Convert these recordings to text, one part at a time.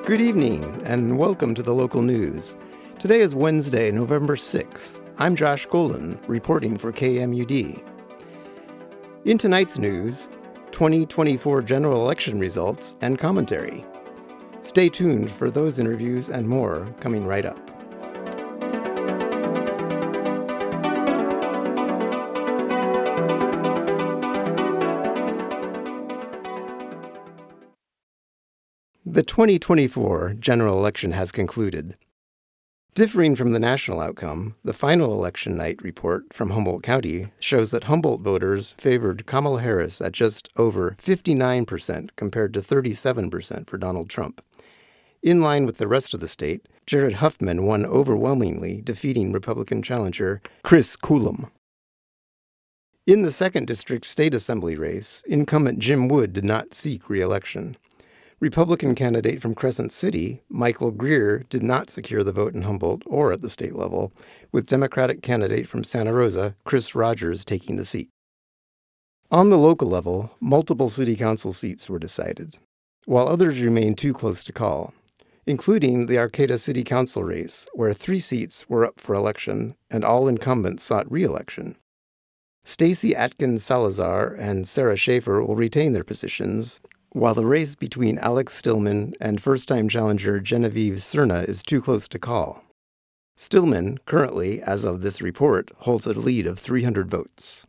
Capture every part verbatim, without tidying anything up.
Good evening, and welcome to the local news. Today is Wednesday, November sixth. I'm Josh Golden, reporting for K M U D. In tonight's news, twenty twenty-four general election results and commentary. Stay tuned for those interviews and more coming right up. The twenty twenty-four general election has concluded. Differing from the national outcome, the final election night report from Humboldt County shows that Humboldt voters favored Kamala Harris at just over fifty-nine percent compared to thirty-seven percent for Donald Trump. In line with the rest of the state, Jared Huffman won overwhelmingly, defeating Republican challenger Chris Coolum. In the second District State Assembly race, incumbent Jim Wood did not seek re-election. Republican candidate from Crescent City, Michael Greer, did not secure the vote in Humboldt or at the state level, with Democratic candidate from Santa Rosa, Chris Rogers, taking the seat. On the local level, multiple city council seats were decided, while others remained too close to call, including the Arcata City Council race, where three seats were up for election and all incumbents sought re-election. Stacey Atkins Salazar and Sarah Schaefer will retain their positions, while the race between Alex Stillman and first-time challenger Genevieve Cerna is too close to call. Stillman, currently, as of this report, holds a lead of three hundred votes.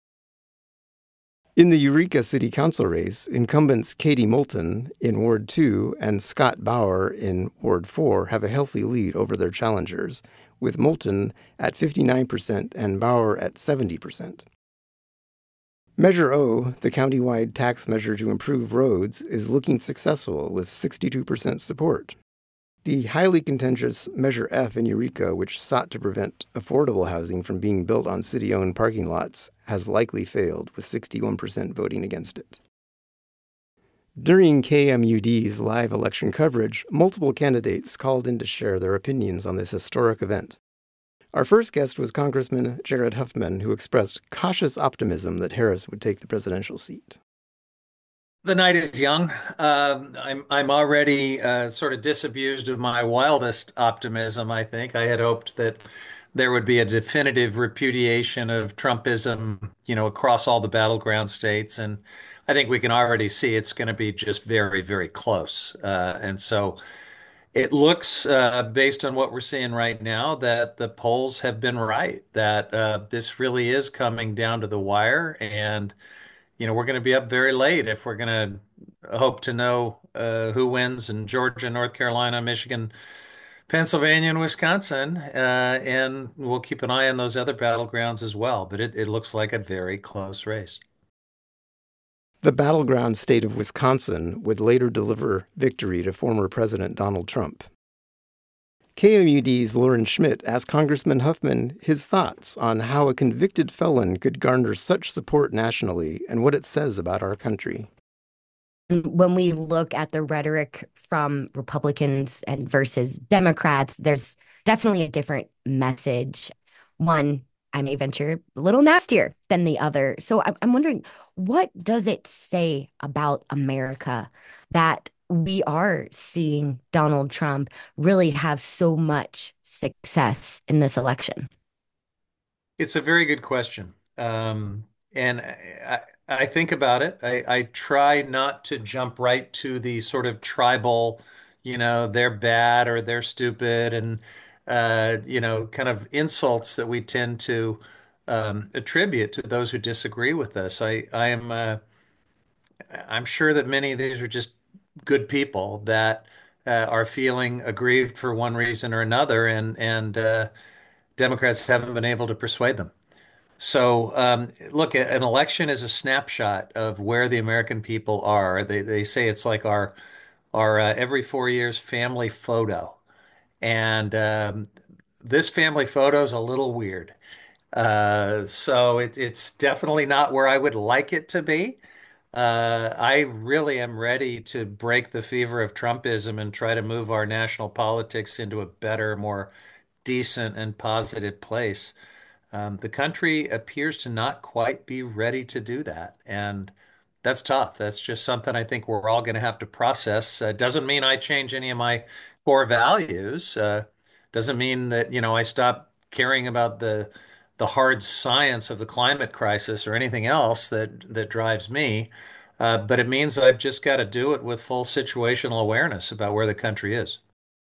In the Eureka City Council race, incumbents Katie Moulton in Ward two and Scott Bauer in Ward four have a healthy lead over their challengers, with Moulton at fifty-nine percent and Bauer at seventy percent. Measure O, the countywide tax measure to improve roads, is looking successful with sixty-two percent support. The highly contentious Measure F in Eureka, which sought to prevent affordable housing from being built on city-owned parking lots, has likely failed, with sixty-one percent voting against it. During K M U D's live election coverage, multiple candidates called in to share their opinions on this historic event. Our first guest was Congressman Jared Huffman, who expressed cautious optimism that Harris would take the presidential seat. The night is young. Um, I'm I'm already uh, sort of disabused of my wildest optimism, I think. I had hoped that there would be a definitive repudiation of Trumpism, you know, across all the battleground states. And I think we can already see it's going to be just very, very close. Uh, and so it looks, uh, based on what we're seeing right now, that the polls have been right, that uh, this really is coming down to the wire. And, you know, we're going to be up very late if we're going to hope to know uh, who wins in Georgia, North Carolina, Michigan, Pennsylvania, and Wisconsin. Uh, and we'll keep an eye on those other battlegrounds as well. But it, it looks like a very close race. The battleground state of Wisconsin would later deliver victory to former President Donald Trump. K M U D's Lauren Schmidt asked Congressman Huffman his thoughts on how a convicted felon could garner such support nationally and what it says about our country. When we look at the rhetoric from Republicans and versus Democrats, there's definitely a different message. One, I may venture, a little nastier than the other. So I'm, I'm wondering, what does it say about America that we are seeing Donald Trump really have so much success in this election? It's a very good question. Um, and I, I think about it. I, I try not to jump right to the sort of tribal, you know, they're bad or they're stupid and, uh, you know, kind of insults that we tend to um, attribute to those who disagree with us. I, I am, uh, I'm sure that many of these are just good people that uh, are feeling aggrieved for one reason or another, and and uh, Democrats haven't been able to persuade them. So, um, look, an election is a snapshot of where the American people are. They they say it's like our our uh, every four years family photo, and um, this family photo is a little weird. Uh, so it, it's definitely not where I would like it to be. Uh, I really am ready to break the fever of Trumpism and try to move our national politics into a better, more decent and positive place. Um, the country appears to not quite be ready to do that. And that's tough. That's just something I think we're all going to have to process. Uh, doesn't mean I change any of my core values. Uh, doesn't mean that, you know, I stop caring about the the hard science of the climate crisis or anything else that that drives me. Uh, but it means I've just got to do it with full situational awareness about where the country is.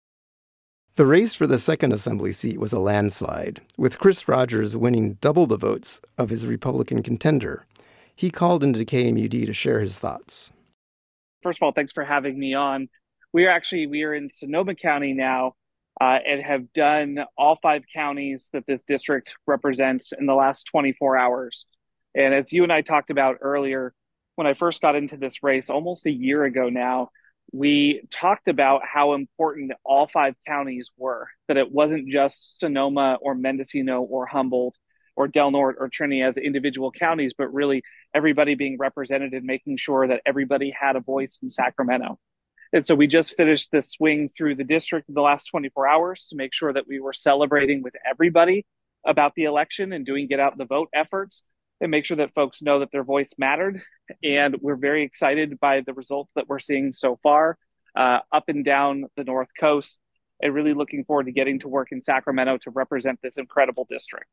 The race for the second assembly seat was a landslide, with Chris Rogers winning double the votes of his Republican contender. He called into K M U D to share his thoughts. First of all, thanks for having me on. We are actually we are in Sonoma County now, uh, and have done all five counties that this district represents in the last twenty-four hours. And as you and I talked about earlier, when I first got into this race almost a year ago now, we talked about how important all five counties were, that it wasn't just Sonoma or Mendocino or Humboldt or Del Norte or Trinity as individual counties, but really everybody being represented and making sure that everybody had a voice in Sacramento. And so we just finished the swing through the district in the last twenty-four hours to make sure that we were celebrating with everybody about the election and doing get out the vote efforts and make sure that folks know that their voice mattered. And we're very excited by the results that we're seeing so far, uh, up and down the North Coast, and really looking forward to getting to work in Sacramento to represent this incredible district.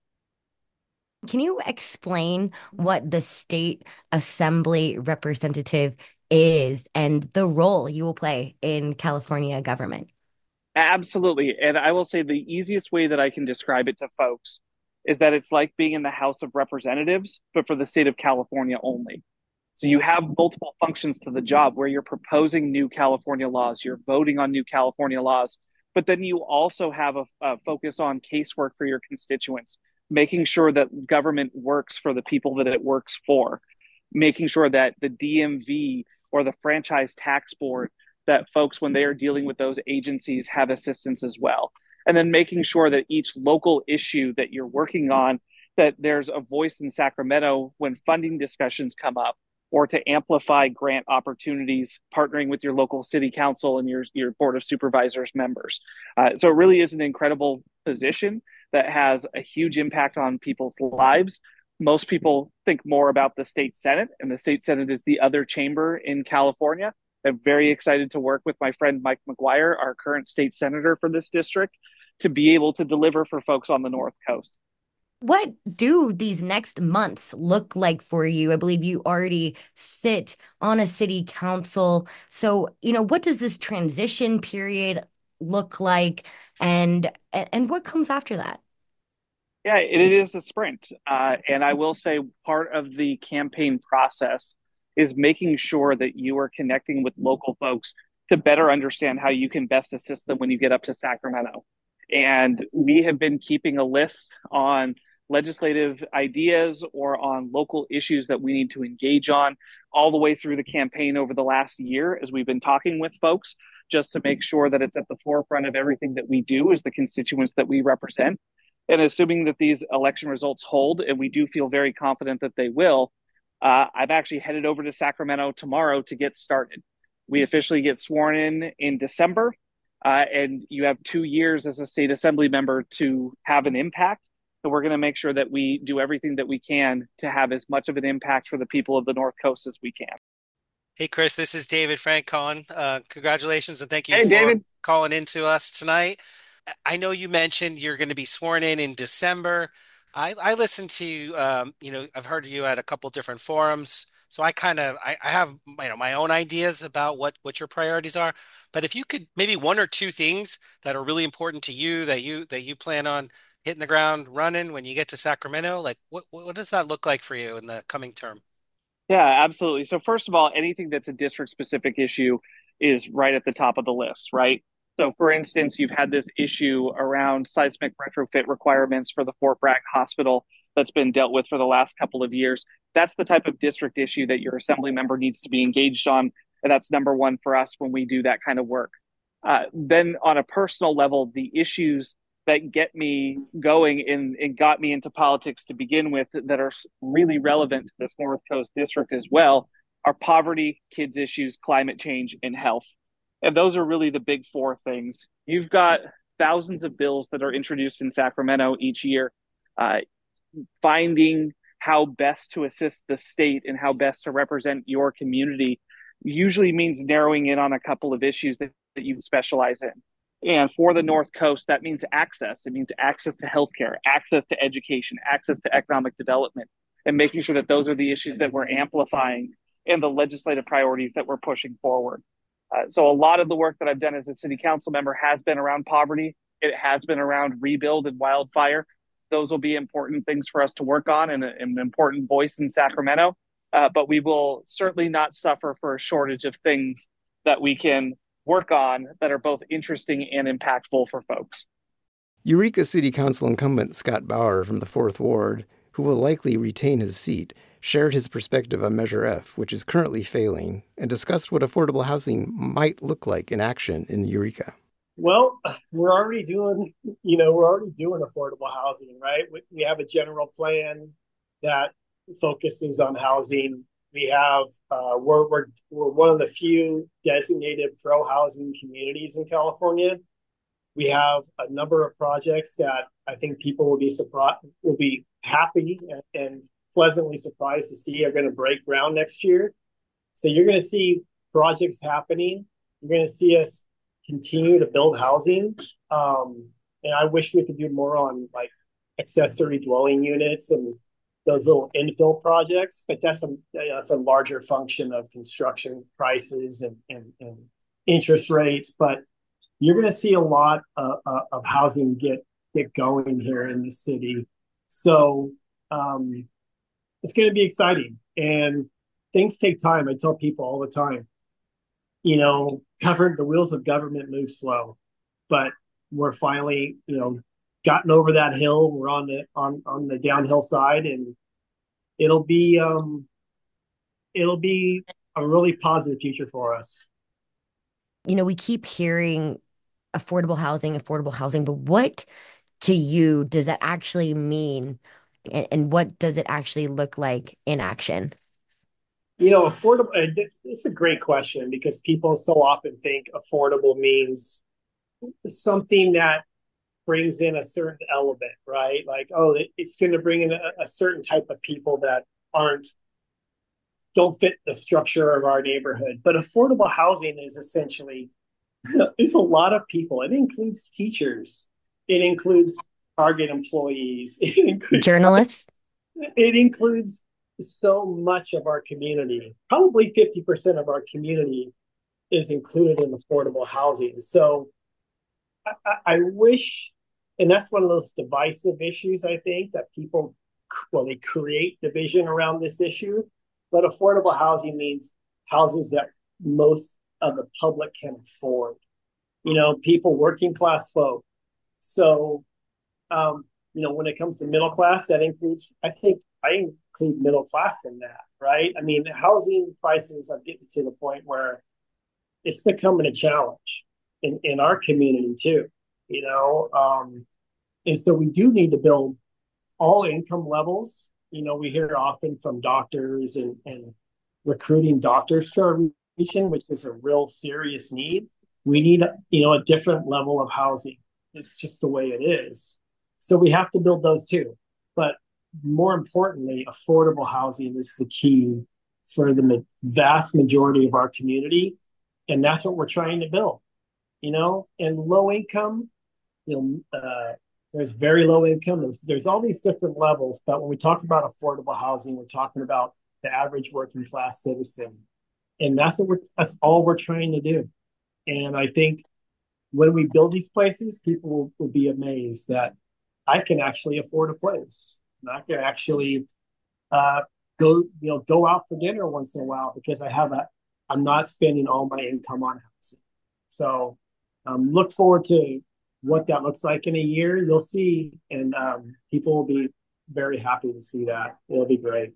Can you explain what the state assembly representative is and the role you will play in California government? Absolutely. And I will say the easiest way that I can describe it to folks is that it's like being in the House of Representatives, but for the state of California only. So you have multiple functions to the job where you're proposing new California laws, you're voting on new California laws, but then you also have a, a focus on casework for your constituents, making sure that government works for the people that it works for, making sure that the D M V or the franchise tax board, that folks, when they are dealing with those agencies, have assistance as well. And then making sure that each local issue that you're working on, that there's a voice in Sacramento when funding discussions come up, or to amplify grant opportunities, partnering with your local city council and your, your board of supervisors members. Uh, so it really is an incredible position that has a huge impact on people's lives. Most people think more about the state Senate, and the state Senate is the other chamber in California. I'm very excited to work with my friend Mike McGuire, our current state senator for this district, to be able to deliver for folks on the North Coast. What do these next months look like for you? I believe you already sit on a city council. So, you know, what does this transition period look like, and and what comes after that? Yeah, it is a sprint. Uh, and I will say part of the campaign process is making sure that you are connecting with local folks to better understand how you can best assist them when you get up to Sacramento. And we have been keeping a list on legislative ideas or on local issues that we need to engage on all the way through the campaign over the last year as we've been talking with folks, just to make sure that it's at the forefront of everything that we do as the constituents that we represent. And assuming that these election results hold, and we do feel very confident that they will, uh, I'm actually headed over to Sacramento tomorrow to get started. We officially get sworn in in December, uh, and you have two years as a state assembly member to have an impact. So we're going to make sure that we do everything that we can to have as much of an impact for the people of the North Coast as we can. Hey, Chris, this is David Frank calling. Uh, congratulations and thank you Hey, for David. calling in to us tonight. I know you mentioned you're going to be sworn in in December. I, I listened to, um, you know, I've heard you at a couple different forums. So I kind of, I, I have, you know, my own ideas about what, what your priorities are. But if you could maybe one or two things that are really important to you that you, that you plan on hitting the ground running when you get to Sacramento, like what, what does that look like for you in the coming term? Yeah, absolutely. So first of all, anything that's a district specific issue is right at the top of the list, right? So for instance, you've had this issue around seismic retrofit requirements for the Fort Bragg Hospital that's been dealt with for the last couple of years. That's the type of district issue that your assembly member needs to be engaged on. And that's number one for us when we do that kind of work. Uh, then on a personal level, the issues that get me going and, and got me into politics to begin with that are really relevant to this North Coast district as well are poverty, kids issues, climate change, and health. And those are really the big four things. You've got thousands of bills that are introduced in Sacramento each year, uh, finding how best to assist the state and how best to represent your community usually means narrowing in on a couple of issues that, that you specialize in. And for the North Coast, that means access. It means access to healthcare, access to education, access to economic development, and making sure that those are the issues that we're amplifying and the legislative priorities that we're pushing forward. Uh, so a lot of the work that I've done as a city council member has been around poverty. It has been around rebuild and wildfire. Those will be important things for us to work on and an important voice in Sacramento. Uh, but we will certainly not suffer for a shortage of things that we can work on that are both interesting and impactful for folks. Eureka City Council incumbent Scott Bauer from the fourth Ward, who will likely retain his seat, shared his perspective on Measure F, which is currently failing, and discussed what affordable housing might look like in action in Eureka. Well, we're already doing, you know, we're already doing affordable housing, right? We, we have a general plan that focuses on housing. We have, uh, we're, we're, we're one of the few designated pro-housing communities in California. We have a number of projects that I think people will be surprised, will be happy and, and pleasantly surprised to see are going to break ground next year. So you're going to see projects happening. You're going to see us continue to build housing. Um, and I wish we could do more on like accessory dwelling units and those little infill projects, but that's a that's a larger function of construction prices and, and, and interest rates. But you're going to see a lot of, of housing get get going here in the city. So um, it's going to be exciting, and things take time. I tell people all the time, you know, covered the wheels of government move slow, but we're finally, you know, gotten over that hill. We're on the on on the downhill side, and it'll be um it'll be a really positive future for us. You know, we keep hearing affordable housing, affordable housing, but what to you does that actually mean, and, and what does it actually look like in action? You know, affordable, it's a great question because people so often think affordable means something that brings in a certain element, right? Like, oh, it's going to bring in a, a certain type of people that aren't, don't fit the structure of our neighborhood. But affordable housing is essentially, it's a lot of people. It includes teachers. It includes Target employees. It includes journalists. It includes so much of our community. Probably fifty percent of our community is included in affordable housing. So I, I wish, and that's one of those divisive issues, I think, that people, well, they create division around this issue. But affordable housing means houses that most of the public can afford. You know, people, working class folk. So, um, you know, when it comes to middle class, that includes, I think, I include middle class in that, right? I mean, housing prices are getting to the point where it's becoming a challenge in, in our community too, you know? Um, and so we do need to build all income levels. You know, we hear often from doctors and, and recruiting doctors to our region, which is a real serious need. We need, you know, a different level of housing. It's just the way it is. So we have to build those too. But more importantly, affordable housing is the key for the vast majority of our community. And that's what we're trying to build, you know, and low income, you know, uh, there's very low income. There's, there's all these different levels. But when we talk about affordable housing, we're talking about the average working class citizen. And that's what we're, that's all we're trying to do. And I think when we build these places, people will, will be amazed that I can actually afford a place. And I can actually uh, go, you know, go out for dinner once in a while because I have a, I'm not spending all my income on housing. So um, look forward to what that looks like in a year. You'll see, and um, people will be very happy to see that. It'll be great.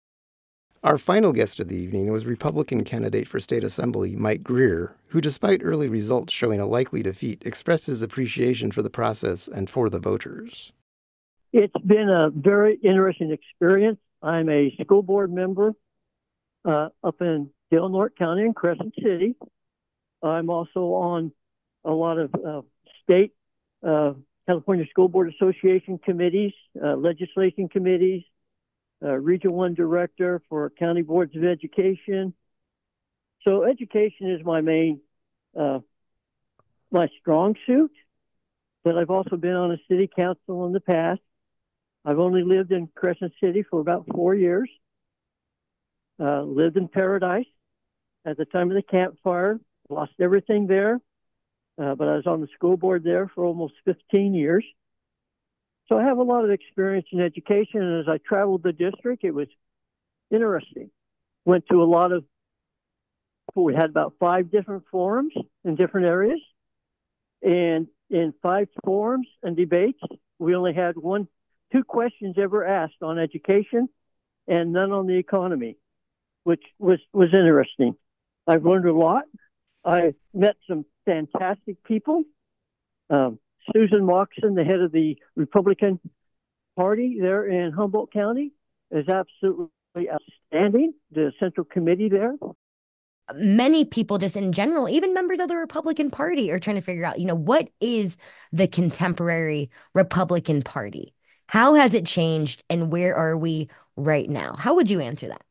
Our final guest of the evening was Republican candidate for state assembly Mike Greer, who, despite early results showing a likely defeat, expressed his appreciation for the process and for the voters. It's been a very interesting experience. I'm a school board member uh, up in Del Norte County in Crescent City. I'm also on a lot of uh, state uh, California School Board Association committees, uh, legislation committees, uh, Region one Director for County Boards of Education. So education is my main, uh, my strong suit, but I've also been on a city council in the past. I've only lived in Crescent City for about four years. Uh, lived in Paradise at the time of the Camp Fire, lost everything there, uh, but I was on the school board there for almost fifteen years. So I have a lot of experience in education, and as I traveled the district, it was interesting. Went to a lot of, we had about five different forums in different areas, and in five forums and debates, we only had one, two questions ever asked on education and none on the economy, which was, was interesting. I've learned a lot. I met some fantastic people. Um, Susan Moxon, the head of the Republican Party there in Humboldt County, is absolutely outstanding. The Central Committee there. Many people just in general, even members of the Republican Party, are trying to figure out, you know, what is the contemporary Republican Party? How has it changed, and where are we right now? How would you answer that?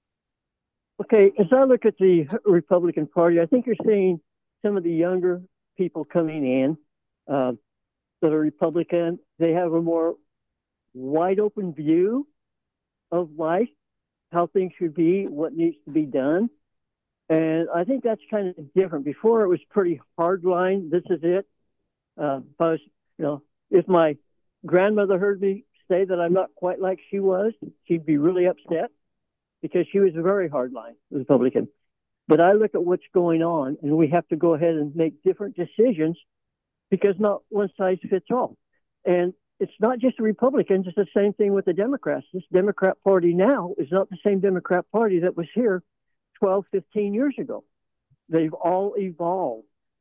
Okay, as I look at the Republican Party, I think you're seeing some of the younger people coming in uh, that are Republican. They have a more wide open view of life, how things should be, what needs to be done. And I think that's kind of different. Before it was pretty hard line. This is it. Uh, if I was, you know, if my grandmother heard me say that I'm not quite like she was, she'd be really upset because she was a very hard line Republican. But I look at what's going on, and we have to go ahead and make different decisions because not one size fits all. And it's not just the Republicans. It's the same thing with the Democrats. This Democrat Party now is not the same Democrat Party that was here twelve, fifteen years ago. They've all evolved.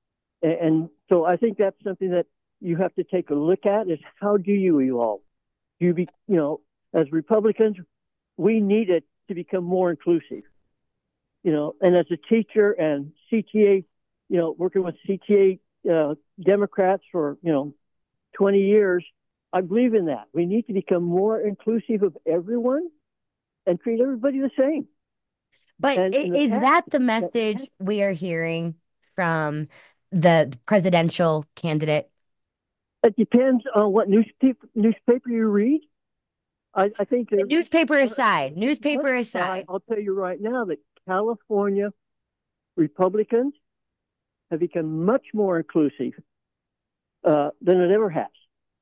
And so I think that's something that you have to take a look at is how do you evolve? Do you be, you know, as Republicans, we need it to become more inclusive. You know, and as a teacher and C T A, you know, working with C T A uh, Democrats for, you know, twenty years, I believe in that. We need to become more inclusive of everyone and treat everybody the same. But And in the is past- that the message we are hearing from the presidential candidate? It depends on what newspaper newspaper you read. I, I think that, Newspaper aside, newspaper aside. I'll tell you right now that California Republicans have become much more inclusive uh, than it ever has.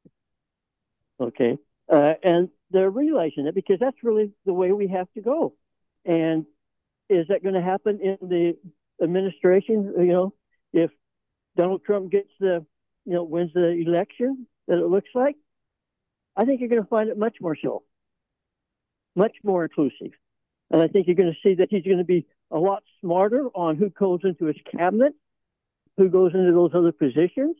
Okay, uh, and they're realizing it because that's really the way we have to go. And is that going to happen in the administration? You know, if Donald Trump gets the, you know, wins the election that it looks like, I think you're going to find it much more so, much more inclusive. And I think you're going to see that he's going to be a lot smarter on who goes into his cabinet, who goes into those other positions.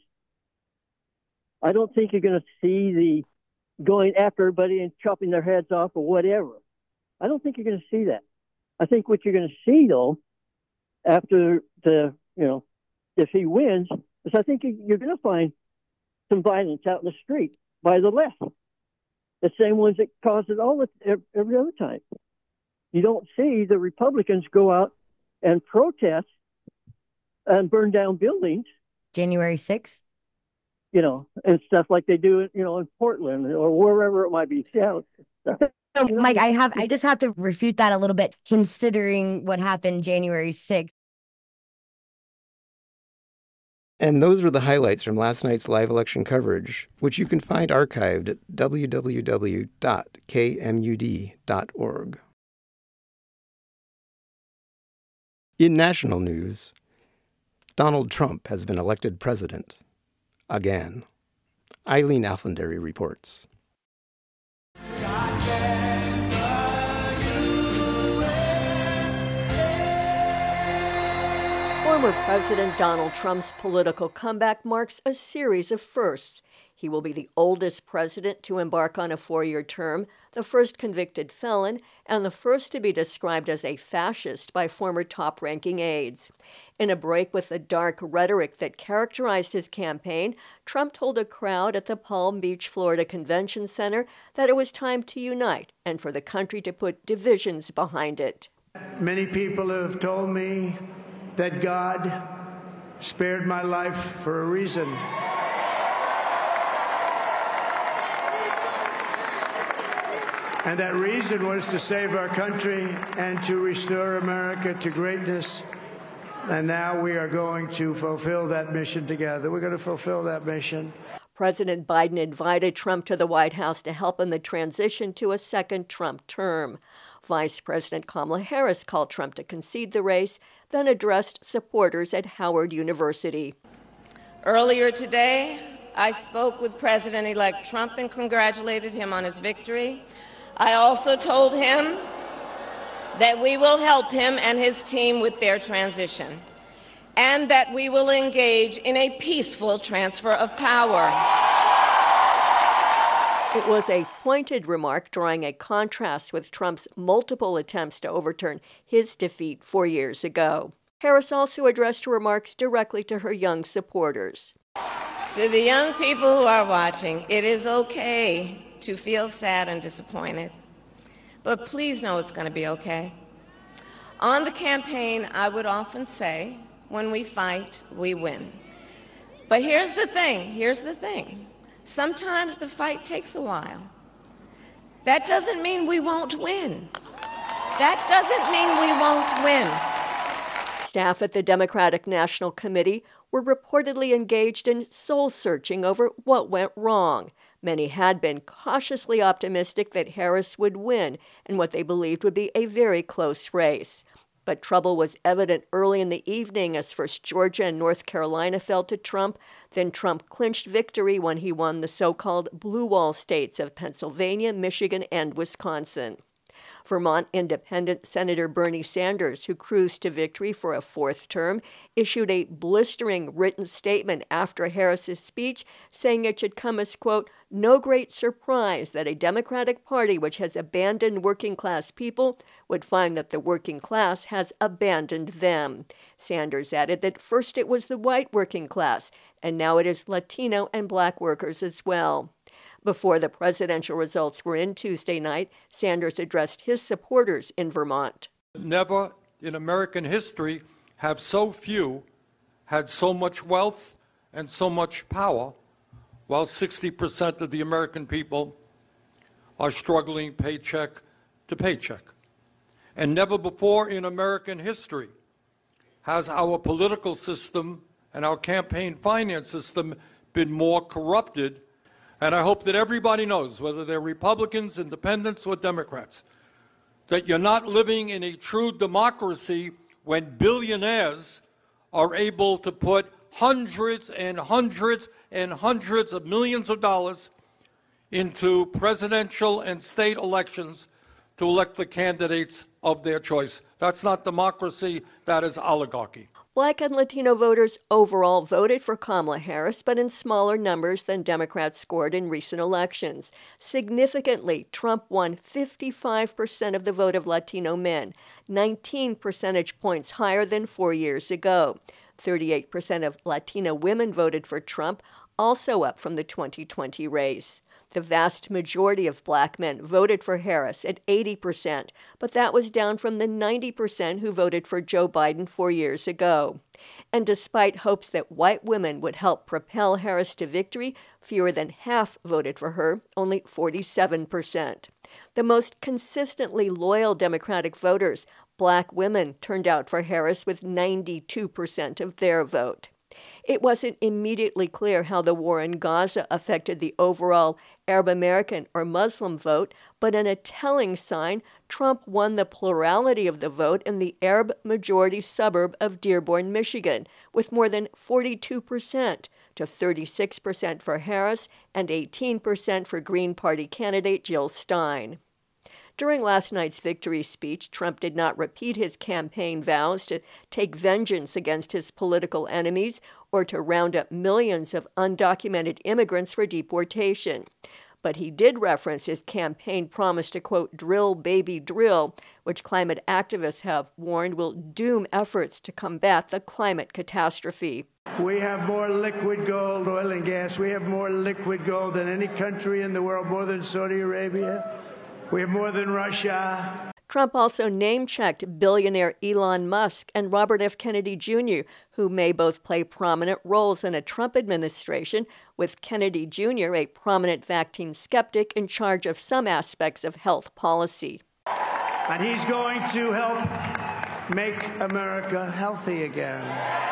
I don't think you're going to see the going after everybody and chopping their heads off or whatever. I don't think you're going to see that. I think what you're going to see, though, after the, you know, if he wins, is I think you're going to find some violence out in the street by the left. The same ones that cause it all every other time. You don't see the Republicans go out and protest and burn down buildings. January sixth? You know, and stuff like they do, you know, in Portland or wherever it might be. Yeah. So, Mike, I have I just have to refute that a little bit, considering what happened January sixth. And those were the highlights from last night's live election coverage, which you can find archived at w w w dot k m u d dot org. In national news, Donald Trump has been elected president again. Eileen Alfandary reports. Former President Donald Trump's political comeback marks a series of firsts. He will be the oldest president to embark on a four-year term, the first convicted felon, and the first to be described as a fascist by former top-ranking aides. In a break with the dark rhetoric that characterized his campaign, Trump told a crowd at the Palm Beach, Florida Convention Center that it was time to unite and for the country to put divisions behind it. Many people have told me that God spared my life for a reason. And that reason was to save our country and to restore America to greatness. And now we are going to fulfill that mission together. We're going to fulfill that mission. President Biden invited Trump to the White House to help in the transition to a second Trump term. Vice President Kamala Harris called Trump to concede the race, then addressed supporters at Howard University. Earlier today, I spoke with President-elect Trump and congratulated him on his victory. I also told him that we will help him and his team with their transition, and that we will engage in a peaceful transfer of power. It was a pointed remark drawing a contrast with Trump's multiple attempts to overturn his defeat four years ago. Harris also addressed her remarks directly to her young supporters. To the young people who are watching, it is okay to feel sad and disappointed, but please know it's going to be okay. On the campaign, I would often say, when we fight, we win. But here's the thing, here's the thing. Sometimes the fight takes a while. That doesn't mean we won't win. That doesn't mean we won't win. Staff at the Democratic National Committee were reportedly engaged in soul-searching over what went wrong. Many had been cautiously optimistic that Harris would win in what they believed would be a very close race. But trouble was evident early in the evening as first Georgia and North Carolina fell to Trump. Then Trump clinched victory when he won the so-called blue wall states of Pennsylvania, Michigan, and Wisconsin. Vermont Independent Senator Bernie Sanders, who cruised to victory for a fourth term, issued a blistering written statement after Harris's speech, saying it should come as, quote, no great surprise that a Democratic Party which has abandoned working-class people would find that the working class has abandoned them. Sanders added that first it was the white working class, and now it is Latino and black workers as well. Before the presidential results were in Tuesday night, Sanders addressed his supporters in Vermont. Never in American history have so few had so much wealth and so much power, while sixty percent of the American people are struggling paycheck to paycheck. And never before in American history has our political system and our campaign finance system been more corrupted. And I hope that everybody knows, whether they're Republicans, Independents, or Democrats, that you're not living in a true democracy when billionaires are able to put hundreds and hundreds and hundreds of millions of dollars into presidential and state elections to elect the candidates of their choice. That's not democracy, that is oligarchy. Black and Latino voters overall voted for Kamala Harris, but in smaller numbers than Democrats scored in recent elections. Significantly, Trump won fifty-five percent of the vote of Latino men, nineteen percentage points higher than four years ago. thirty-eight percent of Latino women voted for Trump, also up from the twenty twenty race. The vast majority of black men voted for Harris at eighty percent, but that was down from the ninety percent who voted for Joe Biden four years ago. And despite hopes that white women would help propel Harris to victory, fewer than half voted for her, only forty-seven percent. The most consistently loyal Democratic voters, black women, turned out for Harris with ninety-two percent of their vote. It wasn't immediately clear how the war in Gaza affected the overall Arab American or Muslim vote, but in a telling sign, Trump won the plurality of the vote in the Arab-majority suburb of Dearborn, Michigan, with more than forty-two percent to thirty-six percent for Harris and eighteen percent for Green Party candidate Jill Stein. During last night's victory speech, Trump did not repeat his campaign vows to take vengeance against his political enemies or to round up millions of undocumented immigrants for deportation. But he did reference his campaign promise to, quote, drill, baby, drill, which climate activists have warned will doom efforts to combat the climate catastrophe. We have more liquid gold, oil and gas. We have more liquid gold than any country in the world, more than Saudi Arabia. We have more than Russia. Trump also name-checked billionaire Elon Musk and Robert F. Kennedy Junior, who may both play prominent roles in a Trump administration, with Kennedy Junior a prominent vaccine skeptic in charge of some aspects of health policy. And he's going to help make America healthy again.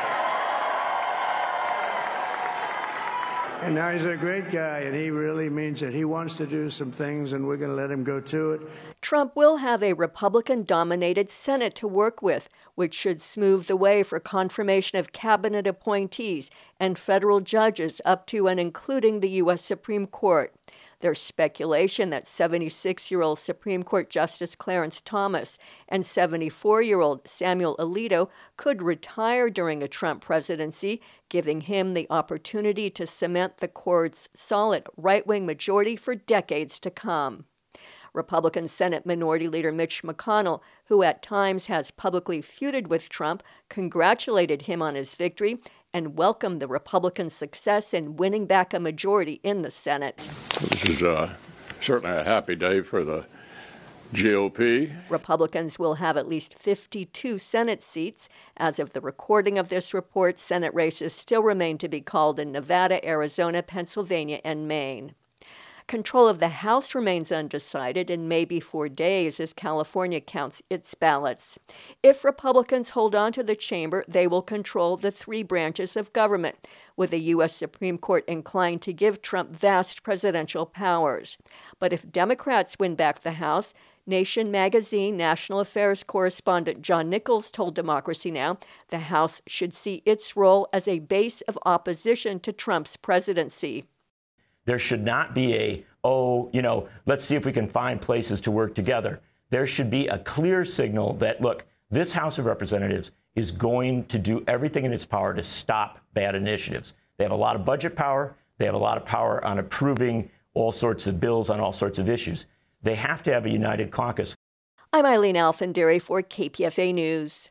And now he's a great guy, and he really means it. He wants to do some things, and we're going to let him go to it. Trump will have a Republican-dominated Senate to work with, which should smooth the way for confirmation of cabinet appointees and federal judges up to and including the U S Supreme Court. There's speculation that seventy-six-year-old Supreme Court Justice Clarence Thomas and seventy-four-year-old Samuel Alito could retire during a Trump presidency, giving him the opportunity to cement the court's solid right-wing majority for decades to come. Republican Senate Minority Leader Mitch McConnell, who at times has publicly feuded with Trump, congratulated him on his victory and welcomed the Republican success in winning back a majority in the Senate. This is uh, certainly a happy day for the G O P. Republicans will have at least fifty-two Senate seats. As of the recording of this report, Senate races still remain to be called in Nevada, Arizona, Pennsylvania, and Maine. Control of the House remains undecided and may be for days as California counts its ballots. If Republicans hold on to the chamber, they will control the three branches of government, with a U S Supreme Court inclined to give Trump vast presidential powers. But if Democrats win back the House, Nation magazine national affairs correspondent John Nichols told Democracy Now! The House should see its role as a base of opposition to Trump's presidency. There should not be a, oh, you know, let's see if we can find places to work together. There should be a clear signal that, look, this House of Representatives is going to do everything in its power to stop bad initiatives. They have a lot of budget power. They have a lot of power on approving all sorts of bills on all sorts of issues. They have to have a united caucus. I'm Eileen Alfandary for K P F A News.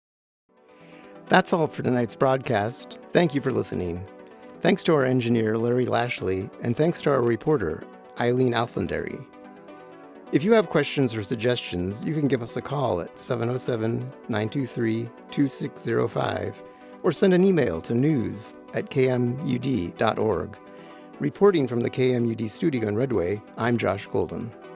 That's all for tonight's broadcast. Thank you for listening. Thanks to our engineer, Larry Lashley, and thanks to our reporter, Eileen Alfandary. If you have questions or suggestions, you can give us a call at seven oh seven, nine two three, two six oh five or send an email to news at k m u d dot org. Reporting from the K M U D studio in Redway, I'm Josh Golden.